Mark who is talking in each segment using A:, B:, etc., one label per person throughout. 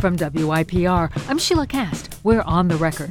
A: From WYPR, I'm Sheila Cast. We're on the record.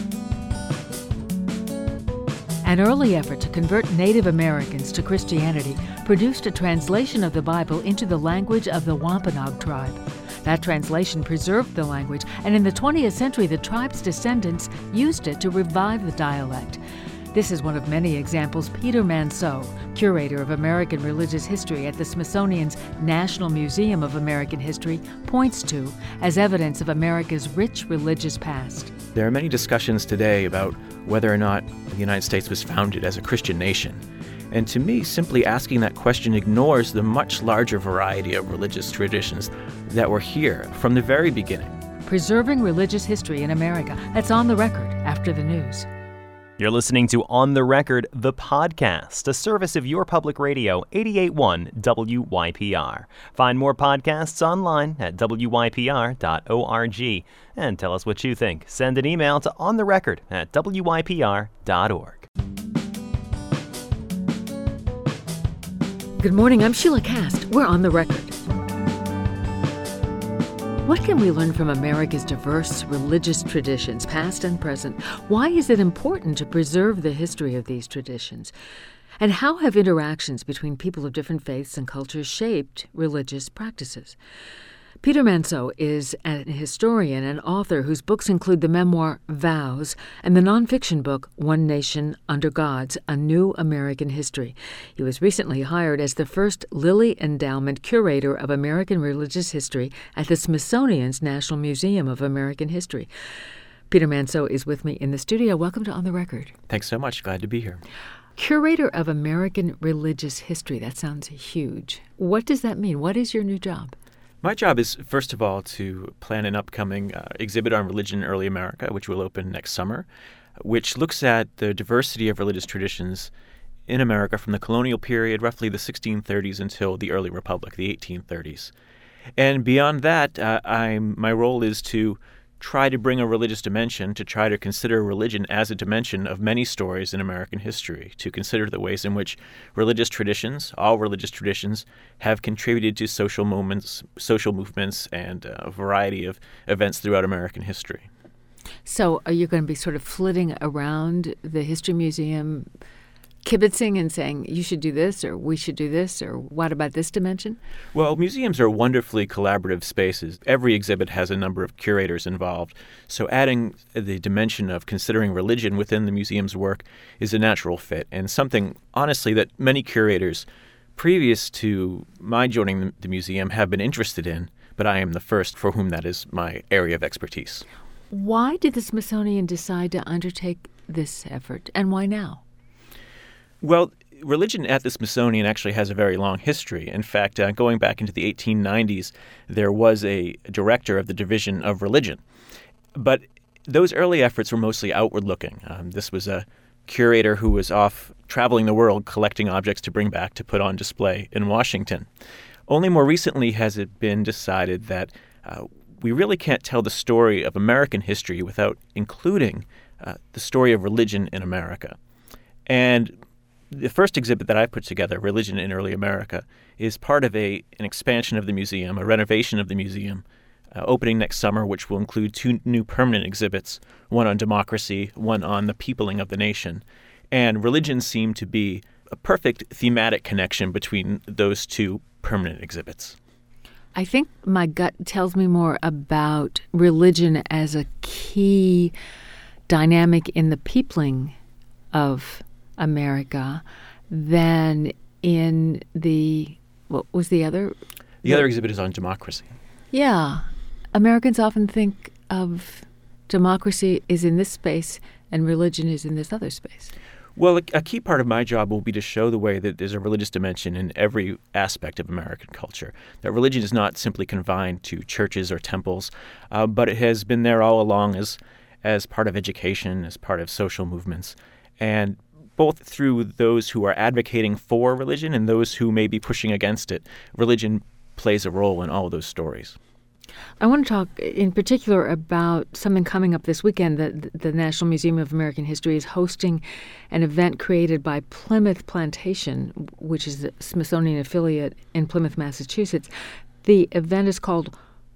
A: An early effort to convert Native Americans to Christianity produced a translation of the Bible into the language of the Wampanoag tribe. That translation preserved the language, and in the 20th century, the tribe's descendants used it to revive the dialect. This is one of many examples Peter Manseau, curator of American religious history at the Smithsonian's National Museum of American History, points to as evidence of America's rich religious past.
B: There are many discussions today about whether or not the United States was founded as a Christian nation. And to me, simply asking that question ignores the much larger variety of religious traditions that were here from the very beginning.
A: Preserving religious history in America. That's On the Record after the news.
C: You're listening to On the Record, the podcast, a service of your public radio, 88.1 WYPR. Find more podcasts online at wypr.org. And tell us what you think. Send an email to ontherecord@wypr.org.
A: Good morning, I'm Sheila Cast. We're On the Record. What can we learn from America's diverse religious traditions, past and present? Why is it important to preserve the history of these traditions? And how have interactions between people of different faiths and cultures shaped religious practices? Peter Manseau is an historian and author whose books include the memoir Vows and the nonfiction book One Nation Under God's A New American History. He was recently hired as the first Lilly Endowment Curator of American Religious History at the Smithsonian's National Museum of American History. Peter Manseau is with me in the studio. Welcome to On the Record.
B: Thanks so much. Glad to be here.
A: Curator of American Religious History. That sounds huge. What does that mean? What is your new job?
B: My job is, first of all, to plan an upcoming exhibit on religion in early America, which will open next summer, which looks at the diversity of religious traditions in America from the colonial period, roughly the 1630s, until the early republic, the 1830s. And beyond that, my role is to try to bring a religious dimension, to try to consider religion as a dimension of many stories in American history, to consider the ways in which religious traditions, all religious traditions, have contributed to social movements, and a variety of events throughout American history.
A: So are you going to be sort of flitting around the History Museum, kibitzing and saying, you should do this, or we should do this, or what about this dimension?
B: Well, museums are wonderfully collaborative spaces. Every exhibit has a number of curators involved. So adding the dimension of considering religion within the museum's work is a natural fit, and something, honestly, that many curators previous to my joining the museum have been interested in, but I am the first for whom that is my area of expertise.
A: Why did the Smithsonian decide to undertake this effort, and why now?
B: Well, religion at the Smithsonian actually has a very long history. In fact, going back into the 1890s, there was a director of the Division of Religion. But those early efforts were mostly outward-looking. This was a curator who was off traveling the world collecting objects to bring back to put on display in Washington. Only more recently has it been decided that we really can't tell the story of American history without including the story of religion in America. And the first exhibit that I put together, Religion in Early America, is part of an expansion of the museum, a renovation of the museum, opening next summer, which will include 2 new permanent exhibits, one on democracy, one on the peopling of the nation. And religion seemed to be a perfect thematic connection between those 2 permanent exhibits.
A: I think my gut tells me more about religion as a key dynamic in the peopling of America than in what was the other?
B: The other exhibit is on democracy.
A: Yeah. Americans often think of democracy is in this space and religion is in this other space.
B: Well, a key part of my job will be to show the way that there's a religious dimension in every aspect of American culture, that religion is not simply confined to churches or temples, but it has been there all along as part of education, as part of social movements, and both through those who are advocating for religion and those who may be pushing against it, religion plays a role in all of those stories.
A: I want to talk in particular about something coming up this weekend. The National Museum of American History is hosting an event created by Plymouth Plantation, which is the Smithsonian affiliate in Plymouth, Massachusetts. The event is called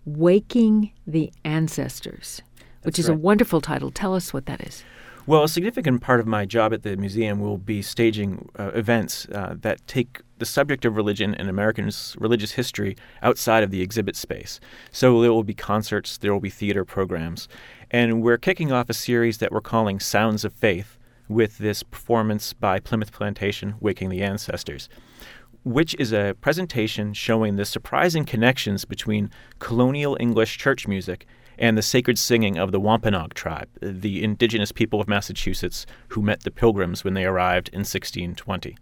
A: Waking the Ancestors, which is a wonderful title. Tell us what that is.
B: Well, a significant part of my job at the museum will be staging events that take the subject of religion and Americans' religious history outside of the exhibit space. So there will be concerts, there will be theater programs, and we're kicking off a series that we're calling Sounds of Faith with this performance by Plymouth Plantation, Waking the Ancestors, which is a presentation showing the surprising connections between colonial English church music and the sacred singing of the Wampanoag tribe, the indigenous people of Massachusetts who met the Pilgrims when they arrived in 1620.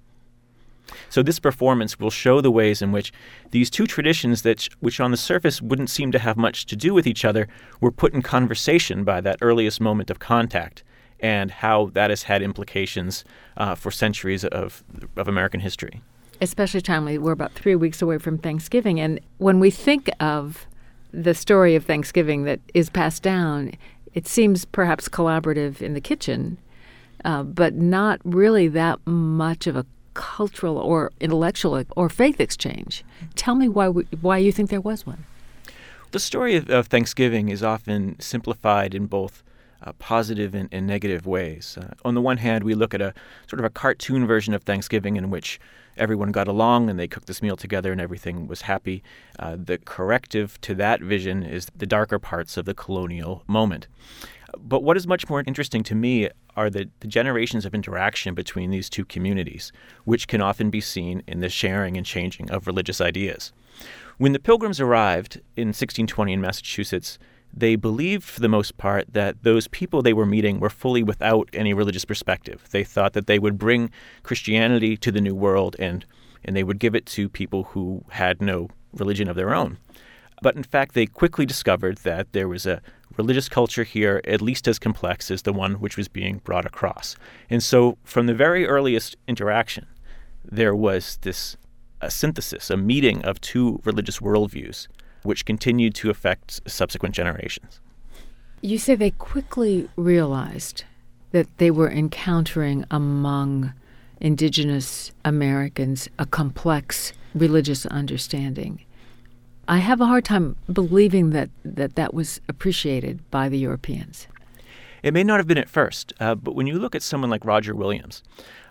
B: So this performance will show the ways in which these two traditions which on the surface wouldn't seem to have much to do with each other were put in conversation by that earliest moment of contact, and how that has had implications for centuries of American history.
A: Especially timely. We're about 3 weeks away from Thanksgiving, and when we think of the story of Thanksgiving that is passed down, it seems perhaps collaborative in the kitchen, but not really that much of a cultural or intellectual or faith exchange. Tell me why you think there was one.
B: The story of Thanksgiving is often simplified in both positive and negative ways. On the one hand, we look at a sort of a cartoon version of Thanksgiving in which everyone got along and they cooked this meal together and everything was happy. The corrective to that vision is the darker parts of the colonial moment. But what is much more interesting to me are the generations of interaction between these two communities, which can often be seen in the sharing and changing of religious ideas. When the Pilgrims arrived in 1620 in Massachusetts, they believed, for the most part, that those people they were meeting were fully without any religious perspective. They thought that they would bring Christianity to the New World and they would give it to people who had no religion of their own. But in fact, they quickly discovered that there was a religious culture here at least as complex as the one which was being brought across. And so from the very earliest interaction, there was a synthesis, a meeting of two religious worldviews, which continued to affect subsequent generations.
A: You say they quickly realized that they were encountering among indigenous Americans a complex religious understanding. I have a hard time believing that was appreciated by the Europeans.
B: It may not have been at first, but when you look at someone like Roger Williams,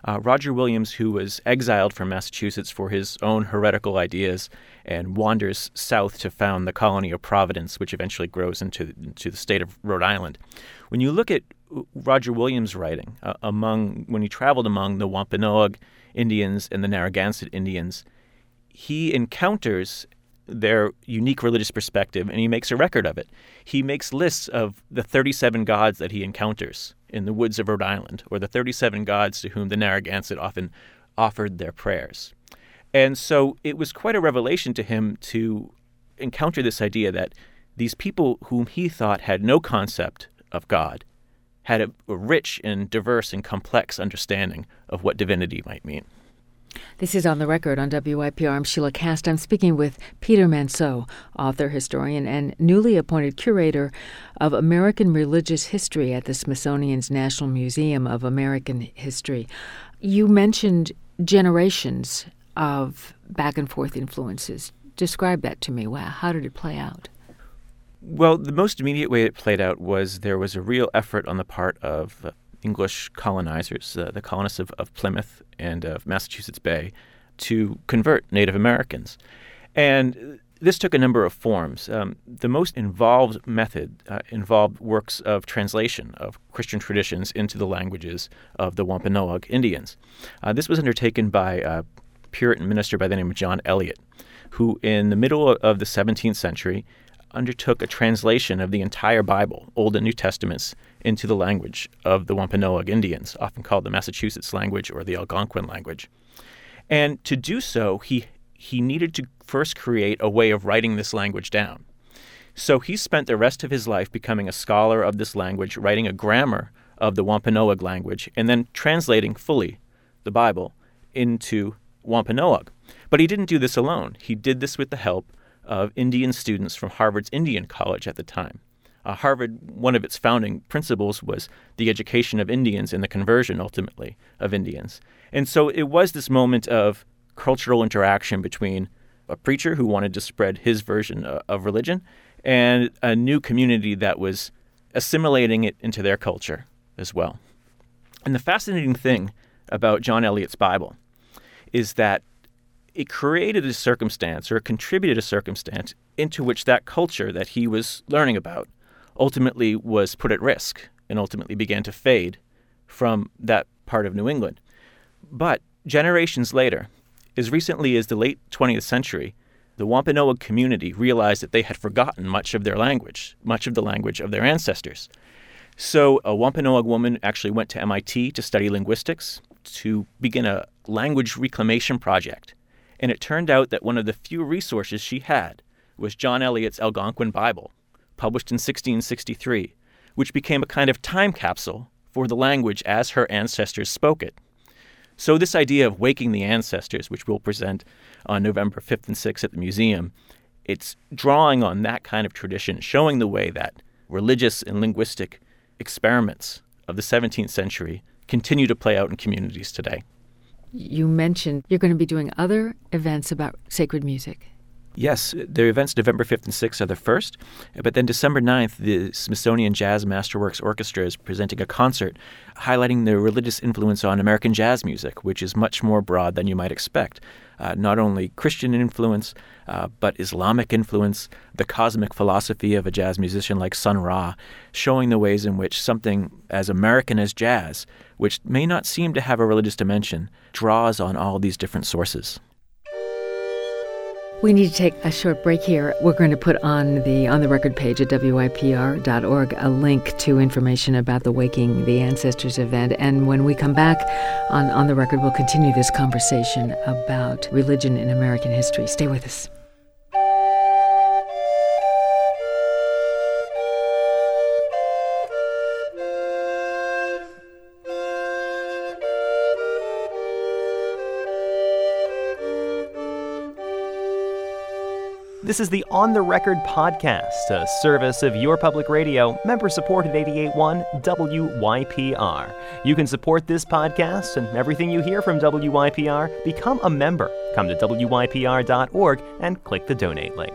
B: who was exiled from Massachusetts for his own heretical ideas and wanders south to found the colony of Providence, which eventually grows into the state of Rhode Island. When you look at Roger Williams' writing, when he traveled among the Wampanoag Indians and the Narragansett Indians, he encounters their unique religious perspective, and he makes a record of it. He makes lists of the 37 gods that he encounters in the woods of Rhode Island, or the 37 gods to whom the Narragansett often offered their prayers. And so it was quite a revelation to him to encounter this idea that these people whom he thought had no concept of God had a rich and diverse and complex understanding of what divinity might mean.
A: This is On the Record on WYPR. I'm Sheila Kast. I'm speaking with Peter Manseau, author, historian, and newly appointed curator of American Religious History at the Smithsonian's National Museum of American History. You mentioned generations of back-and-forth influences. Describe that to me. Wow, how did it play out?
B: Well, the most immediate way it played out was there was a real effort on the part of English colonizers, the colonists of Plymouth and of Massachusetts Bay, to convert Native Americans. And this took a number of forms. The most involved method involved works of translation of Christian traditions into the languages of the Wampanoag Indians. This was undertaken by a Puritan minister by the name of John Eliot, who in the middle of the 17th century undertook a translation of the entire Bible, Old and New Testaments, into the language of the Wampanoag Indians, often called the Massachusetts language or the Algonquin language. And to do so, he needed to first create a way of writing this language down. So he spent the rest of his life becoming a scholar of this language, writing a grammar of the Wampanoag language, and then translating fully the Bible into Wampanoag. But he didn't do this alone. He did this with the help of Indian students from Harvard's Indian College at the time. Harvard, one of its founding principles was the education of Indians and the conversion, ultimately, of Indians. And so it was this moment of cultural interaction between a preacher who wanted to spread his version of religion and a new community that was assimilating it into their culture as well. And the fascinating thing about John Eliot's Bible is that it created a circumstance, or it contributed a circumstance into which that culture that he was learning about ultimately was put at risk and ultimately began to fade from that part of New England. But generations later, as recently as the late 20th century, the Wampanoag community realized that they had forgotten much of their language, much of the language of their ancestors. So a Wampanoag woman actually went to MIT to study linguistics, to begin a language reclamation project. And it turned out that one of the few resources she had was John Eliot's Algonquin Bible, published in 1663, which became a kind of time capsule for the language as her ancestors spoke it. So this idea of waking the ancestors, which we'll present on November 5th and 6th at the museum, it's drawing on that kind of tradition, showing the way that religious and linguistic experiments of the 17th century continue to play out in communities today.
A: You mentioned you're going to be doing other events about sacred music.
B: Yes, the events November 5th and 6th are the first, but then December 9th, the Smithsonian Jazz Masterworks Orchestra is presenting a concert highlighting the religious influence on American jazz music, which is much more broad than you might expect. Not only Christian influence, but Islamic influence, the cosmic philosophy of a jazz musician like Sun Ra, showing the ways in which something as American as jazz, which may not seem to have a religious dimension, draws on all these different sources.
A: We need to take a short break here. We're going to put on the record page at WYPR.org a link to information about the Waking the Ancestors event. And when we come back on the record, we'll continue this conversation about religion in American history. Stay with us.
C: This is the On the Record podcast, a service of your public radio, member-supported 88.1 WYPR. You can support this podcast and everything you hear from WYPR. Become a member. Come to WYPR.org and click the donate link.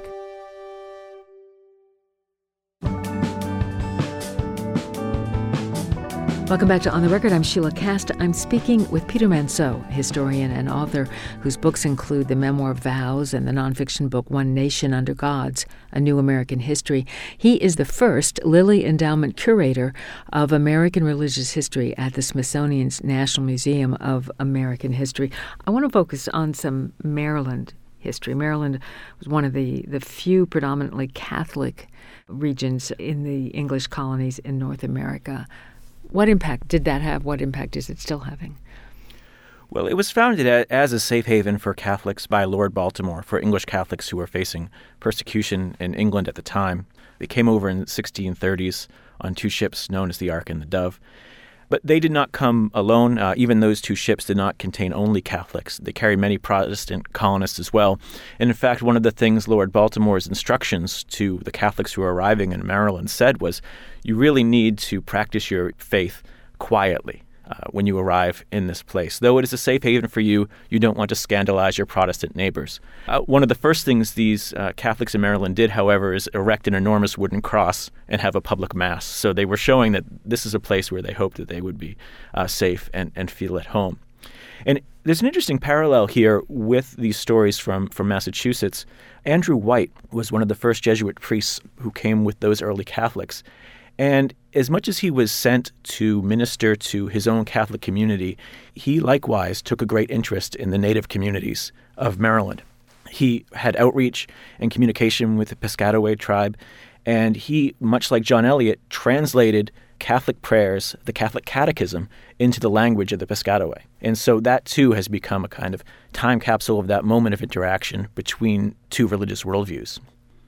A: Welcome back to On the Record. I'm Sheila Cast. I'm speaking with Peter Manseau, historian and author whose books include the memoir Vows and the nonfiction book One Nation Under Gods, A New American History. He is the first Lilly Endowment Curator of American Religious History at the Smithsonian's National Museum of American History. I want to focus on some Maryland history. Maryland was one of the few predominantly Catholic regions in the English colonies in North America. What impact did that have? What impact is it still having?
B: Well, it was founded as a safe haven for Catholics by Lord Baltimore, for English Catholics who were facing persecution in England at the time. They came over in the 1630s on two ships known as the Ark and the Dove. But they did not come alone. Even those two ships did not contain only Catholics. They carried many Protestant colonists as well. And in fact, one of the things Lord Baltimore's instructions to the Catholics who were arriving in Maryland said was, you really need to practice your faith quietly when you arrive in this place. Though it is a safe haven for you, you don't want to scandalize your Protestant neighbors. One of the first things these Catholics in Maryland did, however, is erect an enormous wooden cross and have a public mass. So they were showing that this is a place where they hoped that they would be safe and feel at home. And there's an interesting parallel here with these stories from Massachusetts. Andrew White was one of the first Jesuit priests who came with those early Catholics. And as much as he was sent to minister to his own Catholic community, he likewise took a great interest in the native communities of Maryland. He had outreach and communication with the Piscataway tribe, and he, much like John Eliot, translated Catholic prayers, the Catholic catechism, into the language of the Piscataway. And so that, too, has become a kind of time capsule of that moment of interaction between two religious worldviews.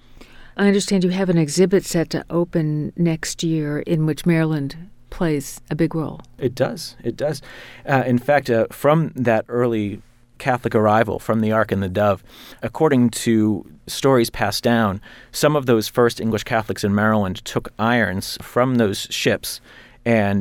A: I understand you have an exhibit set to open next year in which Maryland plays a big role.
B: It does. It does. In fact, from that early Catholic arrival, from the Ark and the Dove, according to stories passed down, some of those first English Catholics in Maryland took irons from those ships and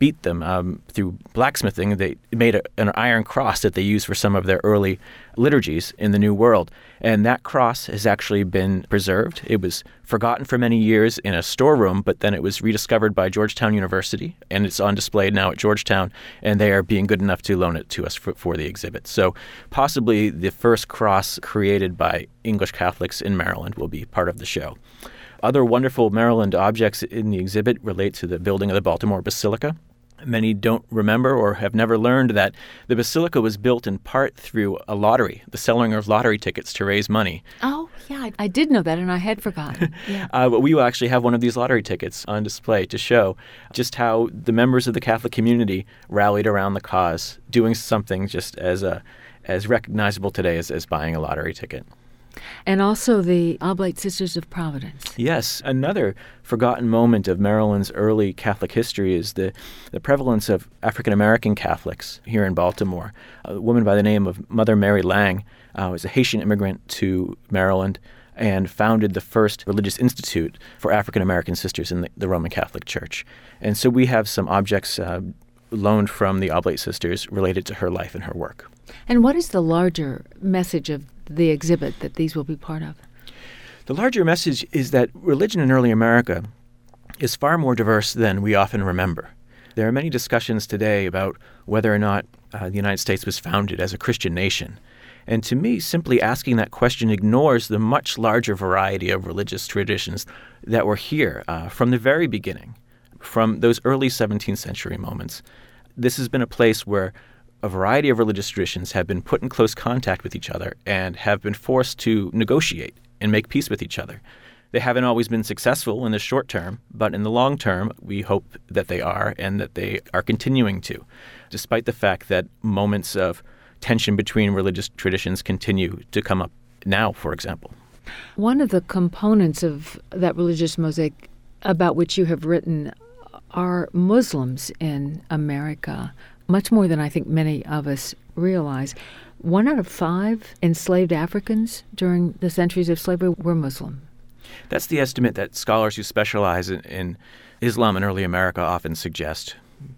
B: beat them through blacksmithing. They made an iron cross that they used for some of their early liturgies in the New World. And that cross has actually been preserved. It was forgotten for many years in a storeroom, but then it was rediscovered by Georgetown University, and it's on display now at Georgetown, and they are being good enough to loan it to us for the exhibit. So possibly the first cross created by English Catholics in Maryland will be part of the show. Other wonderful Maryland objects in the exhibit relate to the building of the Baltimore Basilica. Many don't remember or have never learned that the basilica was built in part through a lottery, the selling of lottery tickets to raise money.
A: Oh, yeah, I did know that, and I had forgotten. Yeah.
B: But we will actually have one of these lottery tickets on display to show just how the members of the Catholic community rallied around the cause, doing something just as recognizable today as buying a lottery ticket.
A: And also the Oblate Sisters of Providence.
B: Yes. Another forgotten moment of Maryland's early Catholic history is the prevalence of African-American Catholics here in Baltimore. A woman by the name of Mother Mary Lang was a Haitian immigrant to Maryland and founded the first religious institute for African-American sisters in the Roman Catholic Church. And so we have some objects loaned from the Oblate Sisters related to her life and her work.
A: And what is the larger message of the exhibit that these will be part of?
B: The larger message is that religion in early America is far more diverse than we often remember. There are many discussions today about whether or not the United States was founded as a Christian nation. And to me, simply asking that question ignores the much larger variety of religious traditions that were here from the very beginning, from those early 17th century moments. This has been a place where a variety of religious traditions have been put in close contact with each other and have been forced to negotiate and make peace with each other. They haven't always been successful in the short term, but in the long term, we hope that they are and that they are continuing to, despite the fact that moments of tension between religious traditions continue to come up now, for example.
A: One of the components of that religious mosaic about which you have written are Muslims in America, much more than I think many of us realize. 1 out of 5 enslaved Africans during the centuries of slavery were Muslim.
B: That's the estimate that scholars who specialize in Islam in early America often suggest.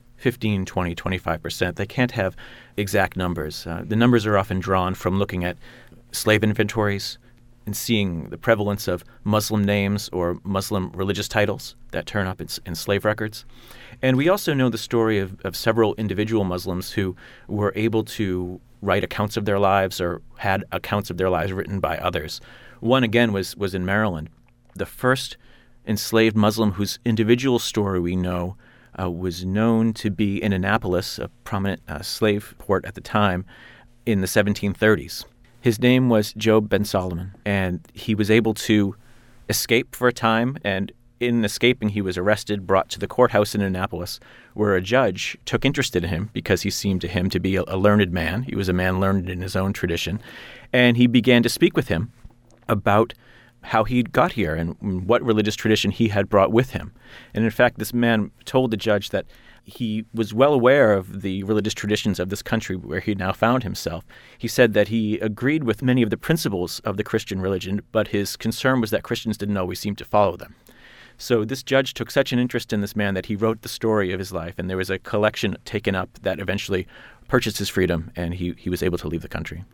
B: 15, 20, 25%. They can't have exact numbers. The numbers are often drawn from looking at slave inventories and seeing the prevalence of Muslim names or Muslim religious titles that turn up in slave records. And we also know the story of several individual Muslims who were able to write accounts of their lives or had accounts of their lives written by others. One, again, was in Maryland. The first enslaved Muslim whose individual story we know was known to be in Annapolis, a prominent slave port at the time, in the 1730s. His name was Job Ben Solomon, and he was able to escape for a time, and in escaping, he was arrested, brought to the courthouse in Annapolis, where a judge took interest in him because he seemed to him to be a learned man. He was a man learned in his own tradition, and he began to speak with him about how he got here and what religious tradition he had brought with him. And in fact, this man told the judge that he was well aware of the religious traditions of this country where he now found himself. He said that he agreed with many of the principles of the Christian religion, but his concern was that Christians didn't always seem to follow them. So this judge took such an interest in this man that he wrote the story of his life, and there was a collection taken up that eventually purchased his freedom, and he was able to leave the country.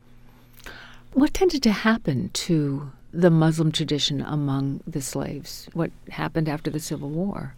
A: What tended to happen to the Muslim tradition among the slaves? What happened after the Civil War?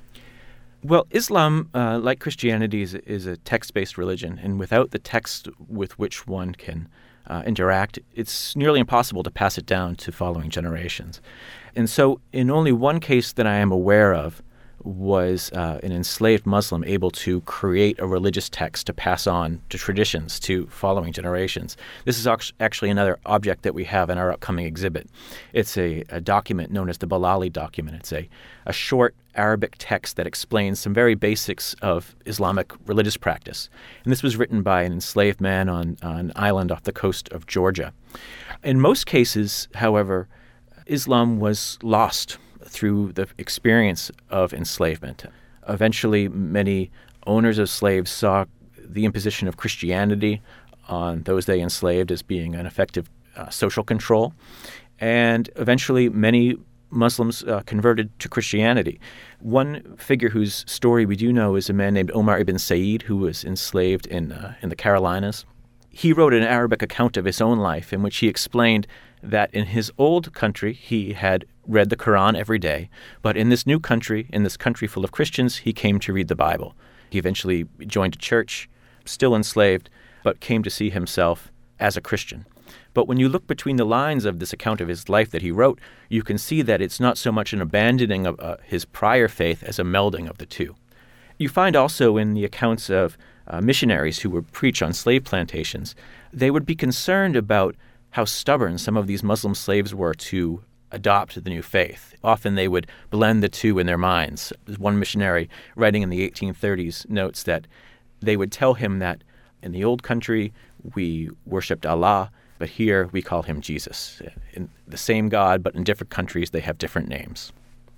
B: Well, Islam, like Christianity, is a text-based religion, and without the text with which one can interact, it's nearly impossible to pass it down to following generations. And so in only one case that I am aware of was an enslaved Muslim able to create a religious text to pass on to traditions to following generations. This is actually another object that we have in our upcoming exhibit. It's a document known as the Balali document. It's a short Arabic text that explains some very basics of Islamic religious practice. And this was written by an enslaved man on an island off the coast of Georgia. In most cases, however, Islam was lost through the experience of enslavement. Eventually, many owners of slaves saw the imposition of Christianity on those they enslaved as being an effective social control. And eventually, many Muslims converted to Christianity. One figure whose story we do know is a man named Omar ibn Said, who was enslaved in the Carolinas. He wrote an Arabic account of his own life in which he explained that in his old country he had read the Quran every day, but in this new country, in this country full of Christians, he came to read the Bible. He eventually joined a church, still enslaved, but came to see himself as a Christian. But when you look between the lines of this account of his life that he wrote, you can see that it's not so much an abandoning of his prior faith as a melding of the two. You find also in the accounts of missionaries who would preach on slave plantations, they would be concerned about how stubborn some of these Muslim slaves were to adopt the new faith. Often they would blend the two in their minds. One missionary writing in the 1830s notes that they would tell him that in the old country we worshipped Allah, but here we call him Jesus. In the same God, but in different countries they have different names.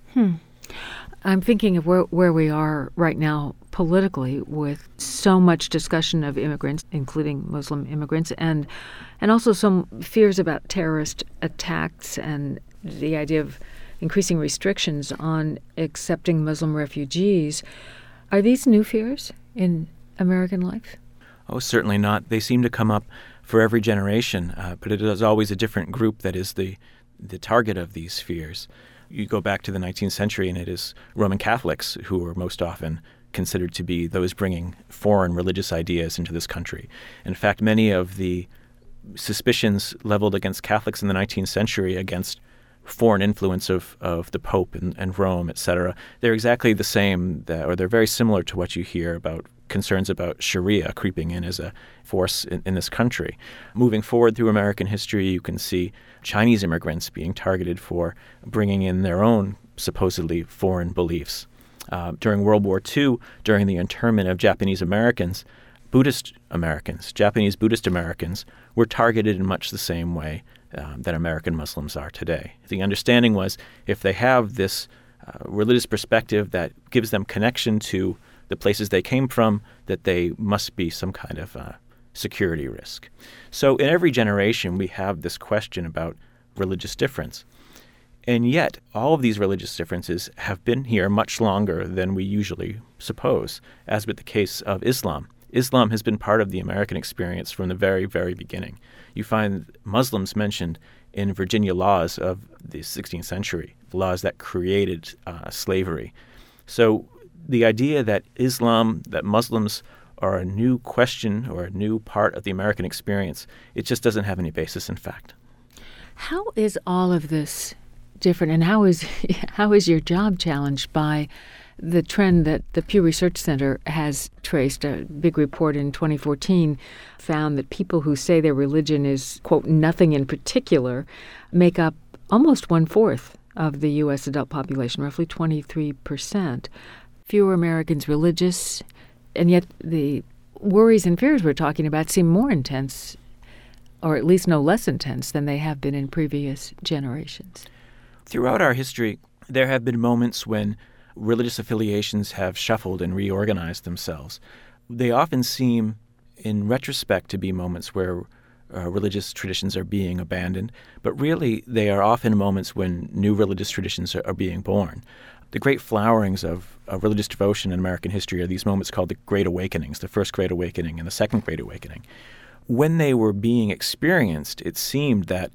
A: I'm thinking of where we are right now politically, with so much discussion of immigrants, including Muslim immigrants, and also some fears about terrorist attacks and the idea of increasing restrictions on accepting Muslim refugees. Are these new fears in American life?
B: Oh, certainly not. They seem to come up for every generation, but it is always a different group that is the target of these fears. You go back to the 19th century, and it is Roman Catholics who are most often considered to be those bringing foreign religious ideas into this country. In fact, many of the suspicions leveled against Catholics in the 19th century against foreign influence of the Pope and Rome, etc., they're exactly the same, or they're very similar to what you hear about concerns about Sharia creeping in as a force in this country. Moving forward through American history, you can see Chinese immigrants being targeted for bringing in their own supposedly foreign beliefs. During World War II, during the internment of Japanese Americans, Japanese Buddhist Americans were targeted in much the same way that American Muslims are today. The understanding was if they have this religious perspective that gives them connection to the places they came from, that they must be some kind of security risk. So in every generation, we have this question about religious difference. And yet, all of these religious differences have been here much longer than we usually suppose, as with the case of Islam. Islam has been part of the American experience from the very, very beginning. You find Muslims mentioned in Virginia laws of the 16th century, laws that created slavery. So the idea that that Muslims are a new question or a new part of the American experience, it just doesn't have any basis in fact.
A: How is all of this different, and how is your job challenged by the trend that the Pew Research Center has traced? A big report in 2014 found that people who say their religion is, quote, nothing in particular, make up almost 1/4 of the U.S. adult population, roughly 23%. Fewer Americans religious, and yet the worries and fears we're talking about seem more intense, or at least no less intense than they have been in previous generations.
B: Throughout our history, there have been moments when religious affiliations have shuffled and reorganized themselves. They often seem, in retrospect, to be moments where religious traditions are being abandoned, but really they are often moments when new religious traditions are being born. The great flowerings of religious devotion in American history are these moments called the Great Awakenings, the First Great Awakening and the Second Great Awakening. When they were being experienced, it seemed that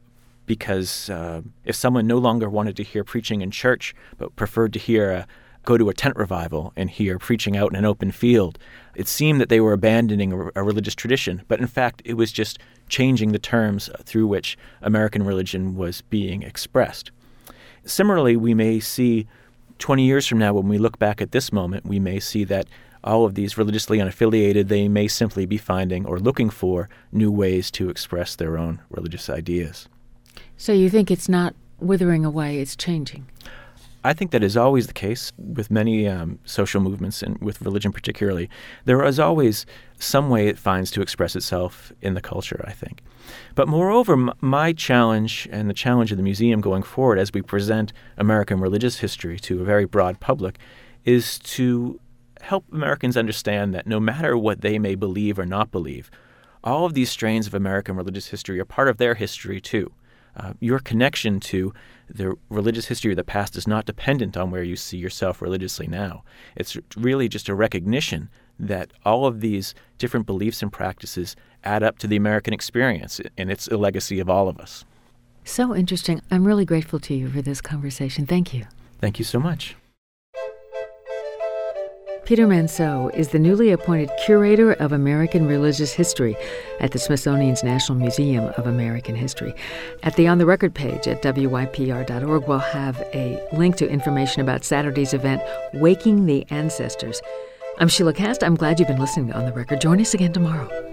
B: because if someone no longer wanted to hear preaching in church but preferred to go to a tent revival and hear preaching out in an open field, it seemed that they were abandoning a religious tradition. But in fact, it was just changing the terms through which American religion was being expressed. Similarly, we may see 20 years from now, when we look back at this moment, we may see that all of these religiously unaffiliated, they may simply be finding or looking for new ways to express their own religious ideas.
A: So you think it's not withering away, it's changing?
B: I think that is always the case with many social movements, and with religion particularly. There is always some way it finds to express itself in the culture, I think. But moreover, my challenge and the challenge of the museum going forward as we present American religious history to a very broad public is to help Americans understand that no matter what they may believe or not believe, all of these strains of American religious history are part of their history too. Your connection to the religious history of the past is not dependent on where you see yourself religiously now. It's really just a recognition that all of these different beliefs and practices add up to the American experience, and it's a legacy of all of us.
A: So interesting. I'm really grateful to you for this conversation. Thank you.
B: Thank you so much.
A: Peter Manseau is the newly appointed Curator of American Religious History at the Smithsonian's National Museum of American History. At the On the Record page at wypr.org, we'll have a link to information about Saturday's event, Waking the Ancestors. I'm Sheila Kast. I'm glad you've been listening to On the Record. Join us again tomorrow.